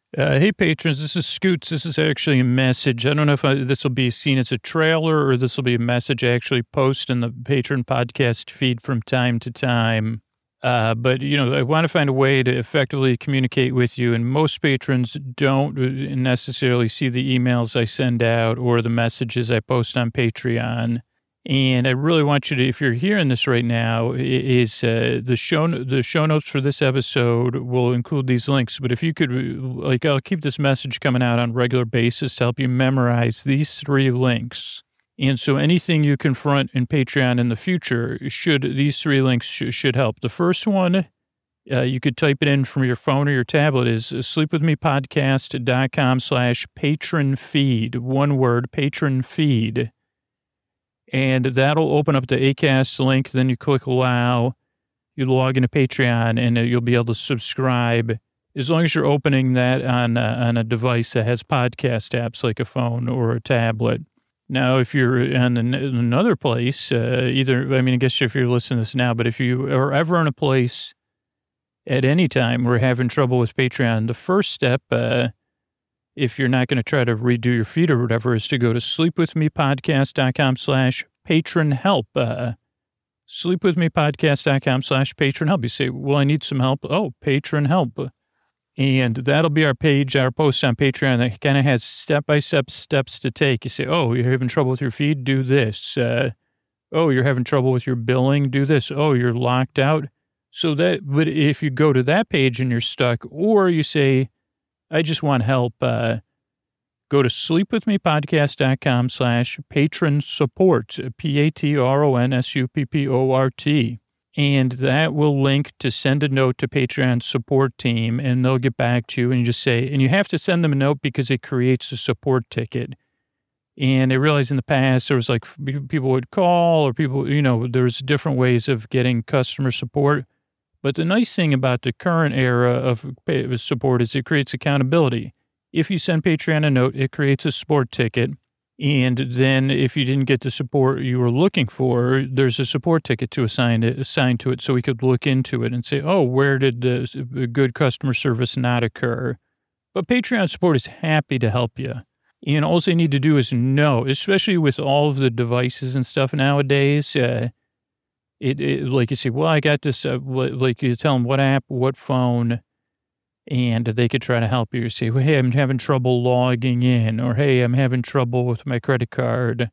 Hey, patrons, this is Scoots. This is actually a message. I don't know if this will be seen as a trailer or this will be a message I actually post in the Patron podcast feed from time to time. But, I want to find a way to effectively communicate with you. And most patrons don't necessarily see the emails I send out or the messages I post on Patreon. And I really want you to, if you're hearing this right now, the show notes for this episode will include these links. But if you could, I'll keep this message coming out on a regular basis to help you memorize these 3 links. And so anything you confront in Patreon in the future, these 3 links should help. The first one, you could type it in from your phone or your tablet, is sleepwithmepodcast.com/patron feed. One word, patron feed. And that'll open up the Acast link. Then you click allow, you log into Patreon, and you'll be able to subscribe as long as you're opening that on a device that has podcast apps like a phone or a tablet. Now, if you're on another place, I guess if you're listening to this now, but if you are ever in a place at any time we're having trouble with Patreon, the first step, if you're not going to try to redo your feed or whatever, is to go to sleepwithmepodcast.com/patron help. Sleepwithmepodcast.com/patron help. You say, well, I need some help. Oh, patron help. And that'll be our page, our post on Patreon that kind of has step-by-step steps to take. You say, oh, you're having trouble with your feed? Do this. Oh, you're having trouble with your billing? Do this. Oh, you're locked out? But if you go to that page and you're stuck, or you say, I just want help, go to sleepwithmepodcast.com/patron support, PATRONSUPPORT. And that will link to send a note to Patreon support team, and they'll get back to you and just say, and you have to send them a note because it creates a support ticket. And I realized in the past there was like people would call or people, there's different ways of getting customer support. But the nice thing about the current era of support is it creates accountability. If you send Patreon a note, it creates a support ticket. And then if you didn't get the support you were looking for, there's a support ticket to assigned to it so we could look into it and say, oh, where did the good customer service not occur? But Patreon support is happy to help you. And all they need to do is know, especially with all of the devices and stuff nowadays, like you say, well, I got this, like you tell them what app, what phone, and they could try to help you. You say, well, hey, I'm having trouble logging in, or hey, I'm having trouble with my credit card.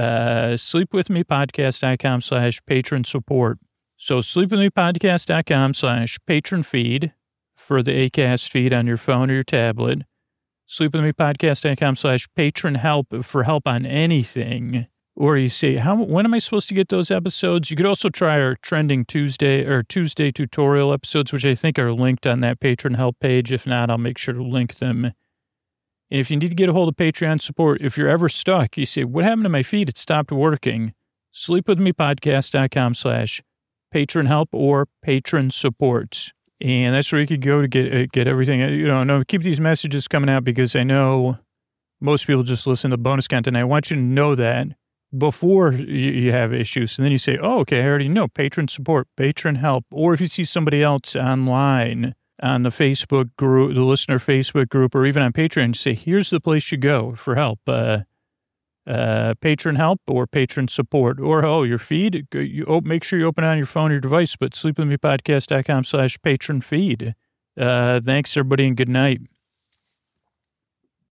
Sleepwithmepodcast.com/patron support. So sleepwithmepodcast.com/patron feed for the Acast feed on your phone or your tablet. Sleepwithmepodcast.com/patron help for help on anything. Or you say, when am I supposed to get those episodes? You could also try our trending Tuesday tutorial episodes, which I think are linked on that Patron help page. If not, I'll make sure to link them. And if you need to get a hold of Patreon support, if you're ever stuck, you say, what happened to my feed? It stopped working. Sleepwithmepodcast.com/patron help or patron support. And that's where you could go to get everything. Keep these messages coming out because I know most people just listen to bonus content. I want you to know that before you have issues. And then you say, oh, okay, I already know patron support, patron help. Or if you see somebody else online on the Facebook group, the listener Facebook group, or even on Patreon, say, here's the place you go for help. Patron help or patron support. Or, your feed, make sure you open it on your phone or your device, but sleepwithmepodcast.com/patron feed. Thanks, everybody, and good night.